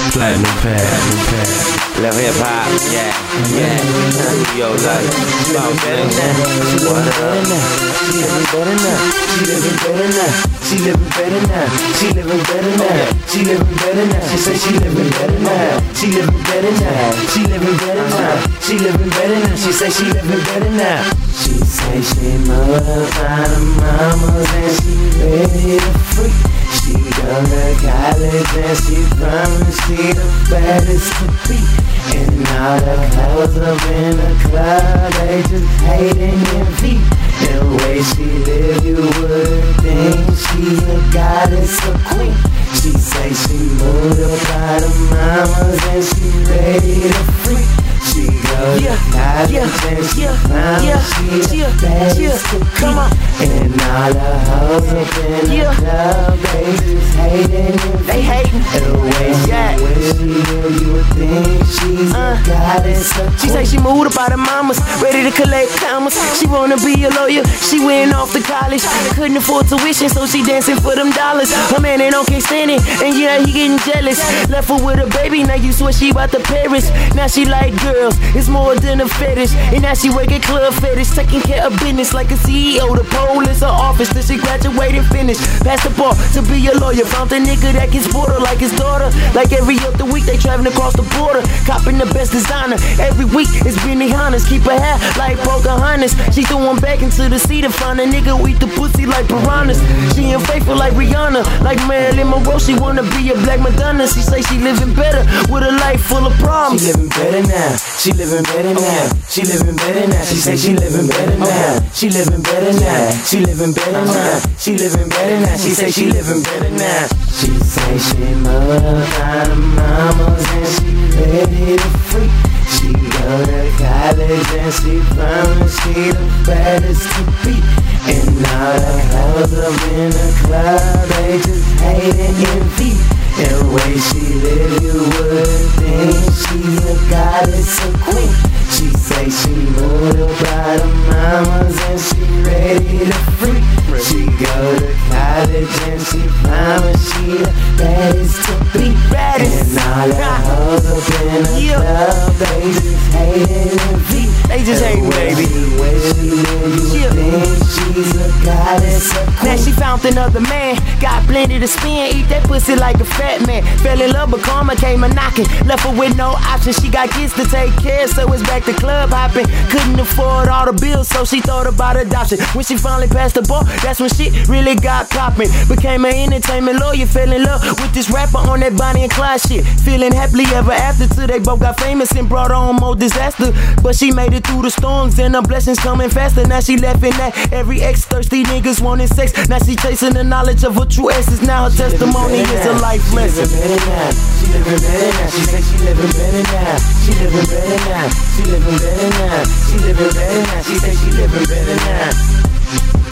Platinum pad. Love hip hop, yeah. Yo, like, She living better now. She living better now. She living better now. She living better now. She living better now. She living better now. She living better now. She say she living better now. She living better now. She living better now. She living better now. She say she living better now. She say she modified her mamas and she ready to freak. She go to college and she promised she the baddest to be. And all the girls up in the club, they just hating envy. The way she live, you would think she's a goddess, a queen. She say she moved up by the mamas and she ready to freak. She go to college and she promised she the baddest to be. And all the hoes up in the club, they just hating envy. They hating. The way she live, you would think she's a goddess, a queen. She say she moved up out of mamas, ready to collect commas. She wanna be a lawyer, she went off to college. Couldn't afford tuition, so she dancing for them dollars. Her man ain't okay standing, and yeah, he getting jealous. Left her with a baby, now you swear she about to perish. Now she like girls, it's more than a fetish. And now she work at club fetish, taking care of business like a CEO. The pole is her office till she graduate and finish. Pass the bar to be a lawyer, found a nigga that gets border like his daughter. Like every other week, they traveling across the border, copping the best designer. Every week it's Benihana's, keep her hair like Pocahontas. She throwing back into the sea to find a nigga who eat the pussy like piranhas. She ain't faithful like Rihanna, like Marilyn Monroe. She wanna be a black Madonna. She say she living better with a life full of problems. She living better now. She living better now. She living better now. She say she living better now. She living better now. She living better now. She living better now. She say she living better now. She say she modified her mamas and she ready to freak. She go to college and she promised she the baddest to be. And all the girls up in the club, they just hate and envy. The way she live, you would think she's a goddess, a queen. She say she moved up by the mamas and she ready to freak. She go to college and she promised she the baddest to be. And all the hoes up in the club, they just hate and envy. They just hate, baby. The way she live, you think she's a goddess, a queen. Now she found another man, got plenty to spend, eat that pussy like a fat man. Fell in love, but karma came a knocking. Left her with no option, she got kids to take care, so it's back to club hopping. Couldn't afford all the bills, so she thought about adoption. When she finally passed the bar, that's when shit really got popping. Became an entertainment lawyer, fell in love with this rapper on that Bonnie and Clyde shit. Feeling happily ever after till they both got famous and brought on more disaster. But she made it through the storms and her blessings coming faster. Now she laughing at every ex thirsty niggas wanting sex. Now she chasing the knowledge of her true essence. Now her testimony is a life lesson. She living better now. She living better now. She say she living better now. She living better now. She living better now. She living better now. She say she living better now.